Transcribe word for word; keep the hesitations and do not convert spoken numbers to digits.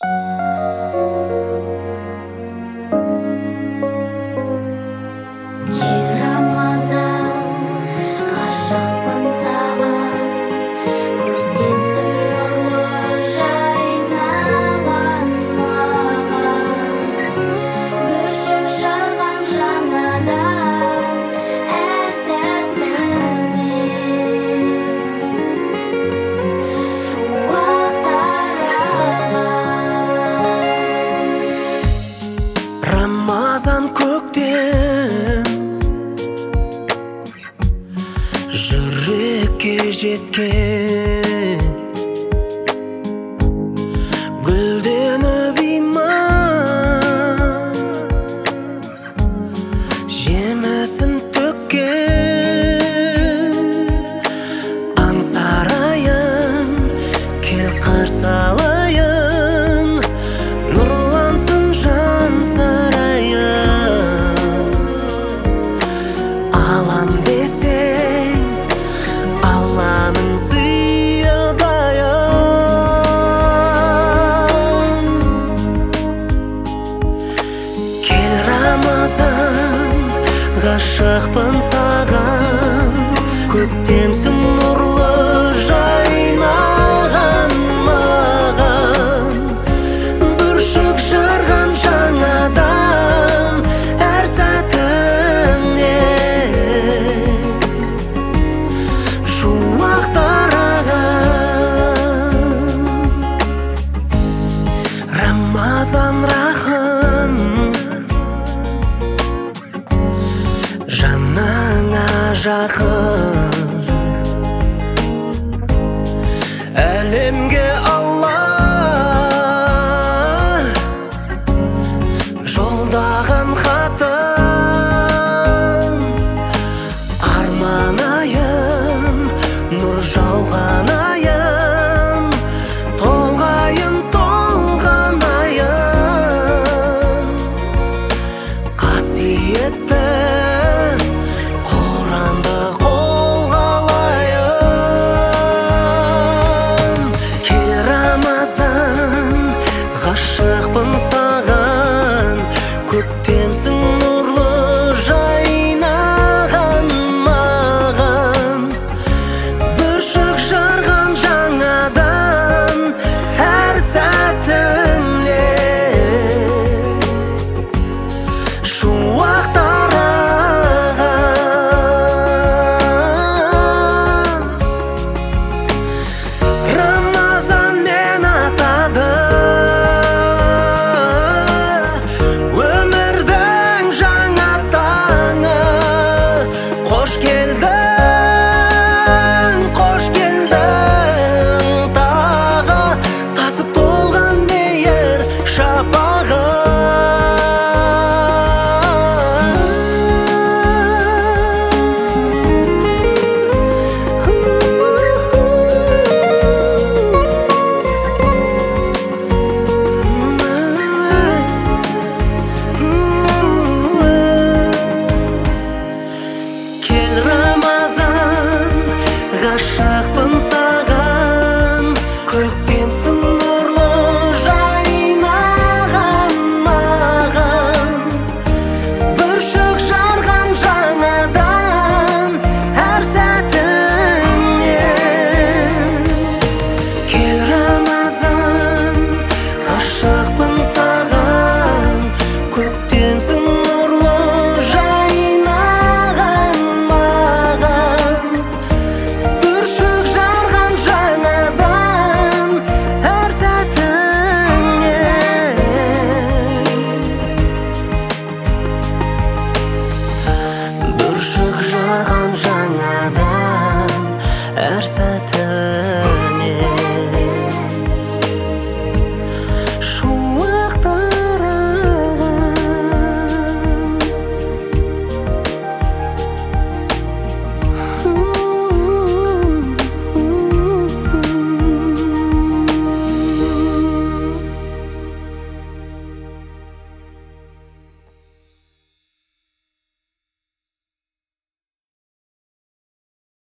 Рамазан көктем жүрекке жеткен, гүлденіп иман жемісін төккен. Аңсарайын, кел қарсы алайын, нұрлансын жан сарайын. Алам десең Алланың сыйыдайын. Кел Рамазан, ғашықпын саған, көктемсің нұрлы жайнаған маған. Бүршік жарған жаңадан әр сәтіңе шуақ тараған. Рамазан рахым, жаныңа жақын. Әлемге Алла жолдаған хатын, арманайын, нұр жауған айын, толғайын, толғанайын. Қасиетті Құранды қолға алайын. Кел Рамазан, ғашықпын саған, көктемсің нұрлы жайнаған маған. Бүршік жарған жаңадан әр сәтіңе шуақ тараған. Рамазан мен атады өмірдің жаңа таңы. Қош келдің, қош келдің тағы, тасып толған мейір шапағы. Кел Рамазан, ғашықпын саған, көктемсің нұрлы жайнаған маған. Бүршік жарған жаңадан әр сәтіңе. Кел Рамазан, ғашықпын саған, көктемсің нұрлы жайнаған маған. Бүршік жарған жаңадан әр сәтіңе. Бүршік жарған жаңадан әр сәтіңе.